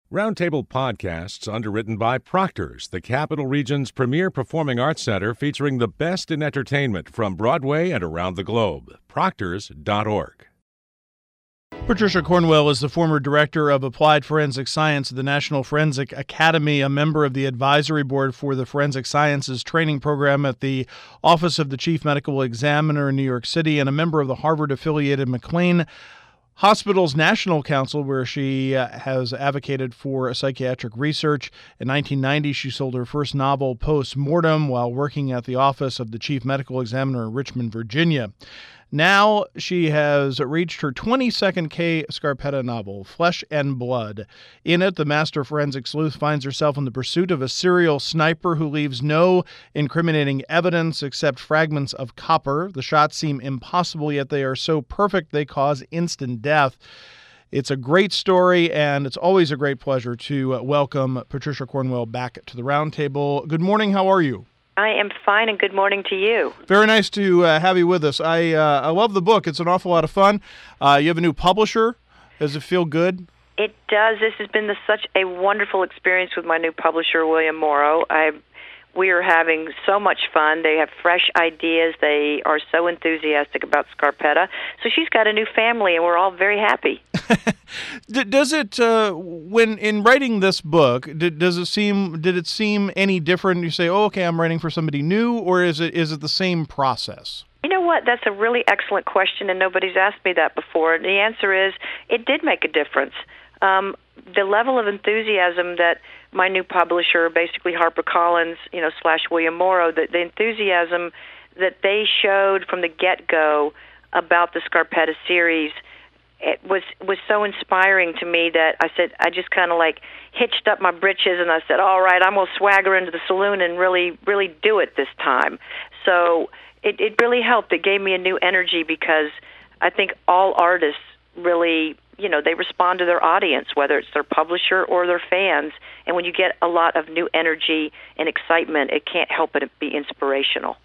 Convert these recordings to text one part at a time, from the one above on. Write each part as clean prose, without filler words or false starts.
Roundtable Podcasts, underwritten by Proctor's, the Capital Region's premier performing arts center featuring the best in entertainment from Broadway and around the globe. Proctors.org. Patricia Cornwell is the former director of applied forensic science at the National Forensic Academy, a member of the advisory board for the Forensic Sciences Training Program at the Office of the Chief Medical Examiner in New York City, and a member of the Harvard-affiliated McLean Hospital's National Council, where she has advocated for psychiatric research. In 1990, she sold her first novel, Post-Mortem, while working at the Office of the Chief Medical Examiner in Richmond, Virginia. Now she has reached her 22nd Kay Scarpetta novel, Flesh and Blood. In it, the master forensic sleuth finds herself in the pursuit of a serial sniper who leaves no incriminating evidence except fragments of copper. The shots seem impossible, yet they are so perfect they cause instant death. It's a great story, and it's always a great pleasure to welcome Patricia Cornwell back to the Roundtable. Good morning. How are you? I am fine, and good morning to you. Very nice to have you with us. I love the book. It's an awful lot of fun. You have a new publisher. Does it feel good? It does. This has been such a wonderful experience with my new publisher, William Morrow. We are having so much fun. They have fresh ideas. They are so enthusiastic about Scarpetta. So she's got a new family, and we're all very happy. Does it, when in writing this book, did it seem any different? You say, oh, okay, I'm writing for somebody new, or is it the same process? You know what? That's a really excellent question, and nobody's asked me that before. The answer is it did make a difference. The level of enthusiasm that my new publisher, basically HarperCollins, / William Morrow, the enthusiasm that they showed from the get-go about the Scarpetta series, it was so inspiring to me that I just kind of like hitched up my britches and I said, all right, I'm going to swagger into the saloon and really, really do it this time. So it really helped. It gave me a new energy because I think all artists really, they respond to their audience, whether it's their publisher or their fans. And when you get a lot of new energy and excitement, it can't help but be inspirational.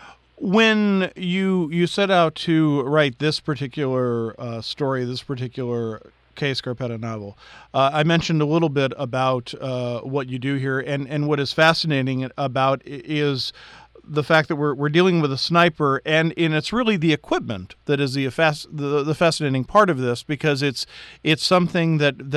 When you set out to write this particular story, this particular Kay Scarpetta novel, I mentioned a little bit about what you do here, and what is fascinating about is the fact that we're dealing with a sniper, and it's really the equipment that is the fascinating part of this, because it's something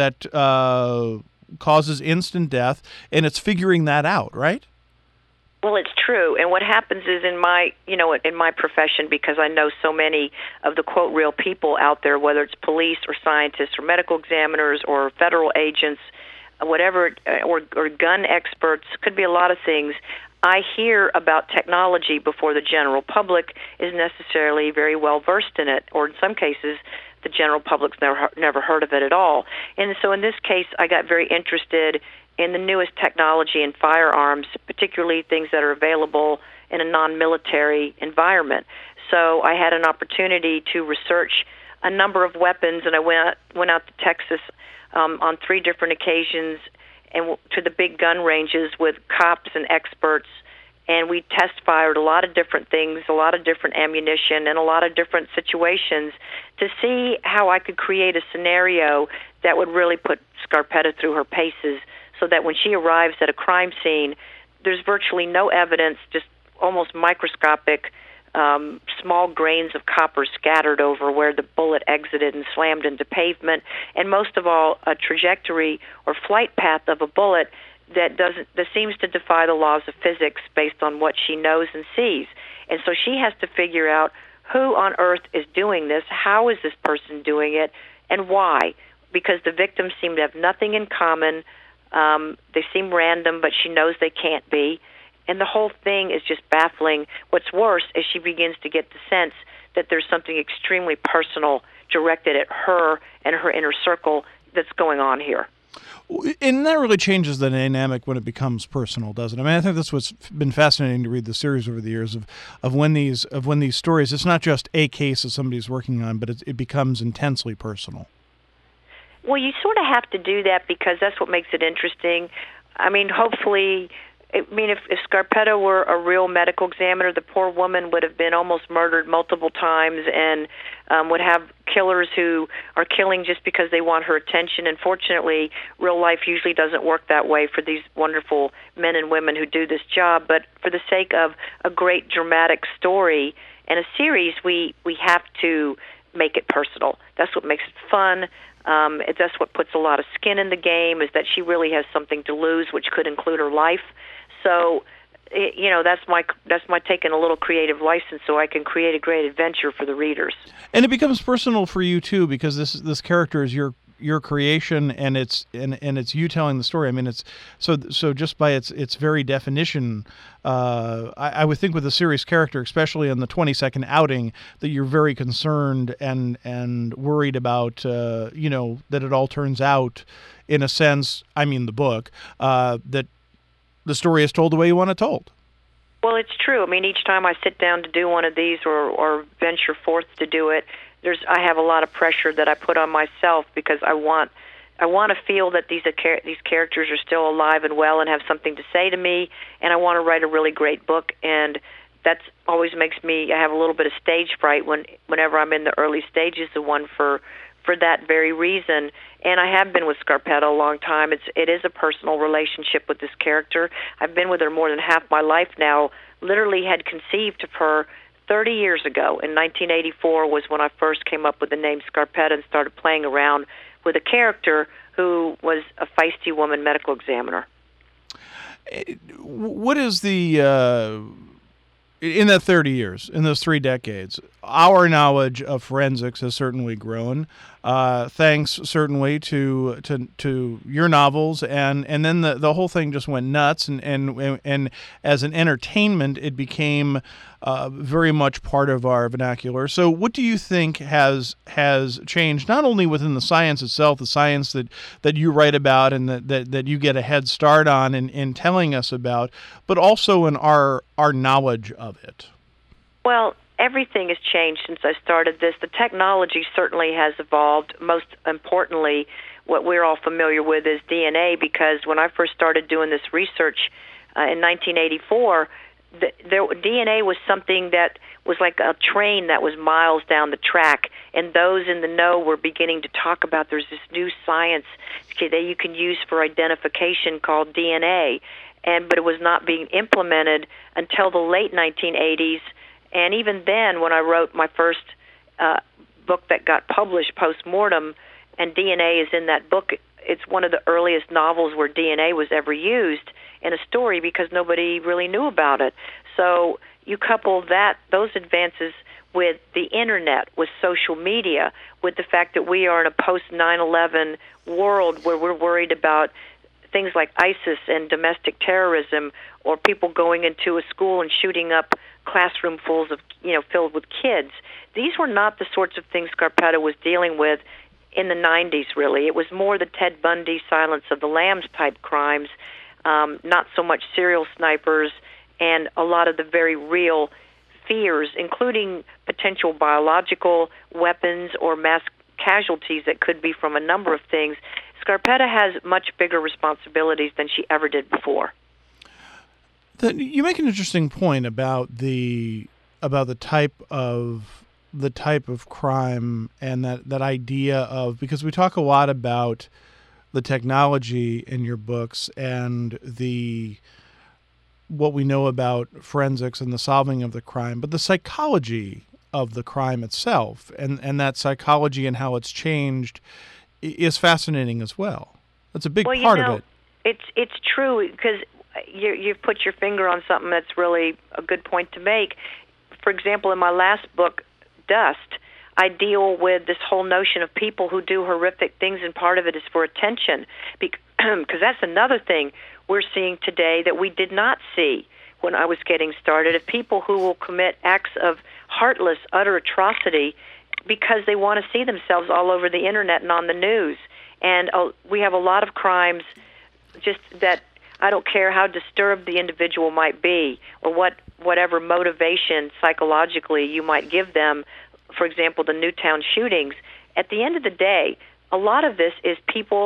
that causes instant death, and it's figuring that out, right? Well, it's true, and what happens is in my profession, because I know so many of the quote real people out there, whether it's police or scientists or medical examiners or federal agents, whatever, or gun experts, could be a lot of things. I hear about technology before the general public is necessarily very well versed in it, or in some cases, the general public's never heard of it at all. And so in this case, I got very interested in the newest technology in firearms, particularly things that are available in a non-military environment. So I had an opportunity to research a number of weapons, and I went out to Texas on 3 different occasions and to the big gun ranges with cops and experts, and we test fired a lot of different things, a lot of different ammunition, and a lot of different situations to see how I could create a scenario that would really put Scarpetta through her paces, so that when she arrives at a crime scene, there's virtually no evidence, just almost microscopic small grains of copper scattered over where the bullet exited and slammed into pavement, and most of all, a trajectory or flight path of a bullet that seems to defy the laws of physics based on what she knows and sees. And so she has to figure out who on earth is doing this, how is this person doing it, and why, because the victims seem to have nothing in common. They seem random, but she knows they can't be. And the whole thing is just baffling. What's worse is she begins to get the sense that there's something extremely personal directed at her and her inner circle that's going on here. And that really changes the dynamic when it becomes personal, doesn't it? I mean, I think that's what's been fascinating to read the series over the years of when these stories, it's not just a case that somebody's working on, but it becomes intensely personal. Well, you sort of have to do that because that's what makes it interesting. I mean, hopefully I mean, if Scarpetta were a real medical examiner, the poor woman would have been almost murdered multiple times and would have killers who are killing just because they want her attention. And fortunately, real life usually doesn't work that way for these wonderful men and women who do this job. But for the sake of a great dramatic story and a series, we have to make it personal. That's what makes it fun. That's what puts a lot of skin in the game, is that she really has something to lose, which could include her life. So, that's my taking a little creative license, so I can create a great adventure for the readers. And it becomes personal for you too, because this character is your creation, and it's you telling the story. I mean, it's so just by its very definition, I would think with a serious character, especially in the 20-second outing, that you're very concerned and worried about that it all turns out in a sense. I mean, the book that the story is told the way you want it told. Well, it's true. I mean, each time I sit down to do one of these or venture forth to do it, I have a lot of pressure that I put on myself, because I want to feel that these characters are still alive and well and have something to say to me, and I want to write a really great book. And that always makes me, I have a little bit of stage fright whenever I'm in the early stages of one for that very reason. And I have been with Scarpetta a long time. It is a personal relationship with this character. I've been with her more than half my life now. Literally had conceived of her 30 years ago. In 1984 was when I first came up with the name Scarpetta and started playing around with a character who was a feisty woman medical examiner. What is the in that 30 years, in those 3 decades, our knowledge of forensics has certainly grown, thanks certainly to your novels, and then the whole thing just went nuts, and as an entertainment, it became very much part of our vernacular. So what do you think has changed, not only within the science itself, the science that you write about and that you get a head start on in telling us about, but also in our knowledge of it? Well, everything has changed since I started this. The technology certainly has evolved. Most importantly, what we're all familiar with is DNA, because when I first started doing this research in 1984, DNA was something that was like a train that was miles down the track, and those in the know were beginning to talk about there's this new science that you can use for identification called DNA, but it was not being implemented until the late 1980s. And even then, when I wrote my first book that got published post-mortem, and DNA is in that book, it's one of the earliest novels where DNA was ever used in a story, because nobody really knew about it. So you couple those advances with the internet, with social media, with the fact that we are in a post-9/11 world where we're worried about things like ISIS and domestic terrorism, or people going into a school and shooting up classroom filled with kids. These were not the sorts of things Scarpetta was dealing with in the 90s, really. It was more the Ted Bundy, Silence of the Lambs type crimes, not so much serial snipers, and a lot of the very real fears, including potential biological weapons or mass casualties that could be from a number of things. Scarpetta has much bigger responsibilities than she ever did before. You make an interesting point about the type of crime, and that idea of, because we talk a lot about the technology in your books and what we know about forensics and the solving of the crime, but the psychology of the crime itself, and that psychology and how it's changed is fascinating as well. That's a big part of it. It's true, because you've put your finger on something that's really a good point to make. For example, in my last book, Dust, I deal with this whole notion of people who do horrific things, and part of it is for attention, because that's another thing we're seeing today that we did not see when I was getting started, of people who will commit acts of heartless, utter atrocity because they want to see themselves all over the internet and on the news. And we have a lot of crimes just that, I don't care how disturbed the individual might be, or whatever motivation psychologically you might give them. For example, the Newtown shootings. At the end of the day, a lot of this is people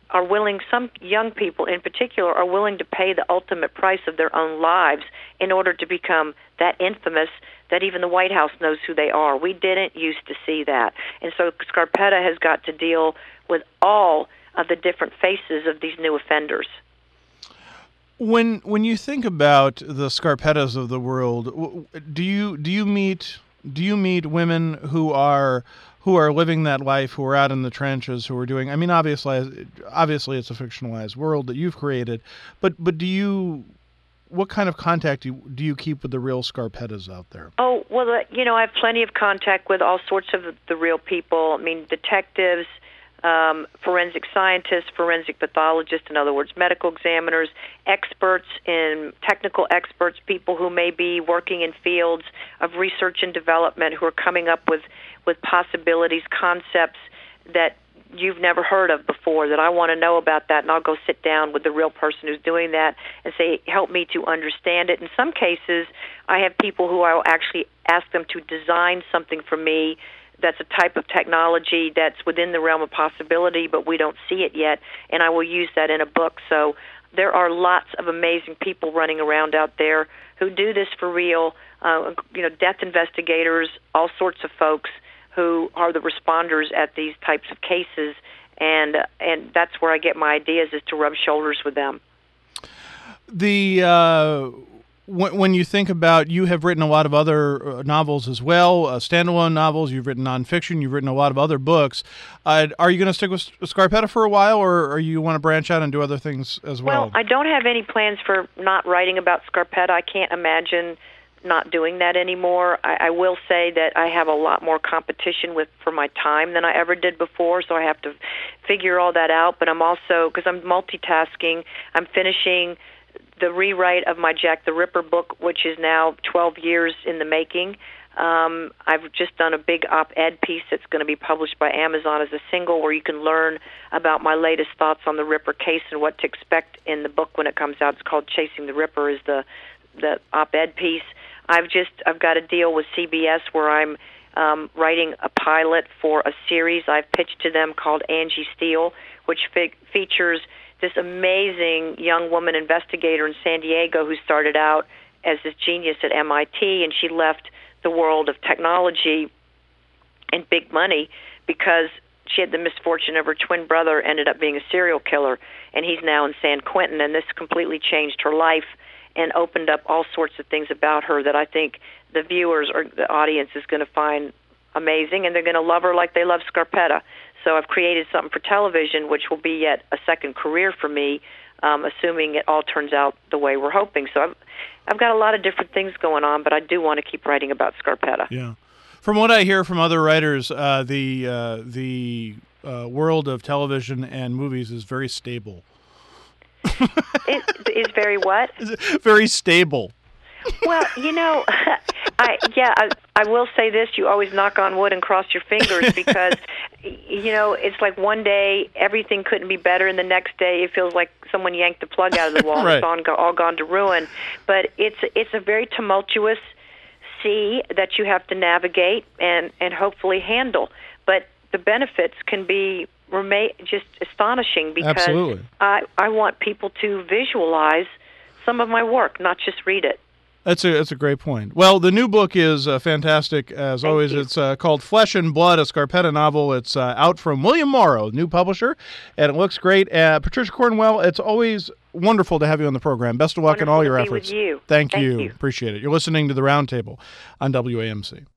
are willing, some young people in particular, are willing to pay the ultimate price of their own lives in order to become that infamous that even the White House knows who they are. We didn't used to see that. And so Scarpetta has got to deal with all of the different faces of these new offenders. When you think about the Scarpettas of the world, do you meet women who are living that life, who are out in the trenches, who are doing? I mean, obviously, it's a fictionalized world that you've created, but what kind of contact do you keep with the real Scarpettas out there? Oh, well, I have plenty of contact with all sorts of the real people. I mean, detectives, forensic scientists, forensic pathologists, in other words, medical examiners, experts technical experts, people who may be working in fields of research and development who are coming up with possibilities, concepts that you've never heard of before, that I want to know about that, and I'll go sit down with the real person who's doing that and say, help me to understand it. In some cases, I have people who I will actually ask them to design something for me that's a type of technology that's within the realm of possibility, but we don't see it yet, and I will use that in a book. So there are lots of amazing people running around out there who do this for real, death investigators, all sorts of folks who are the responders at these types of cases, and that's where I get my ideas, is to rub shoulders with them. When you think about, you have written a lot of other novels as well, standalone novels, you've written nonfiction, you've written a lot of other books. Are you going to stick with Scarpetta for a while, or you want to branch out and do other things as well? Well, I don't have any plans for not writing about Scarpetta. I can't imagine not doing that anymore. I will say that I have a lot more competition for my time than I ever did before, so I have to figure all that out. But I'm also, because I'm multitasking, I'm finishing the rewrite of my Jack the Ripper book, which is now 12 years in the making. I've just done a big op-ed piece that's going to be published by Amazon as a single, where you can learn about my latest thoughts on the Ripper case and what to expect in the book when it comes out. It's called Chasing the Ripper, is the op-ed piece. I've got a deal with CBS where I'm writing a pilot for a series I've pitched to them called Angie Steele, which features this amazing young woman investigator in San Diego who started out as this genius at MIT, and she left the world of technology and big money because she had the misfortune of her twin brother ended up being a serial killer, and he's now in San Quentin, and this completely changed her life and opened up all sorts of things about her that I think the viewers or the audience is going to find amazing, and they're going to love her like they love Scarpetta. So I've created something for television, which will be yet a second career for me, assuming it all turns out the way we're hoping. So I've got a lot of different things going on, but I do want to keep writing about Scarpetta. Yeah. From what I hear from other writers, the world of television and movies is very stable. It is very what? Very stable. Well, I will say this: you always knock on wood and cross your fingers because, it's like one day everything couldn't be better, and the next day it feels like someone yanked the plug out of the wall. Right. It's all gone to ruin. But it's a very tumultuous sea that you have to navigate and hopefully handle. But the benefits can be just astonishing because Absolutely. I want people to visualize some of my work, not just read it. That's a great point. Well, the new book is fantastic, as Thank always. you. It's called Flesh and Blood, a Scarpetta novel. It's out from William Morrow, new publisher, and it looks great. Patricia Cornwell, it's always wonderful to have you on the program. Best of luck in all your efforts. With you. Thank you. Appreciate it. You're listening to The Roundtable on WAMC.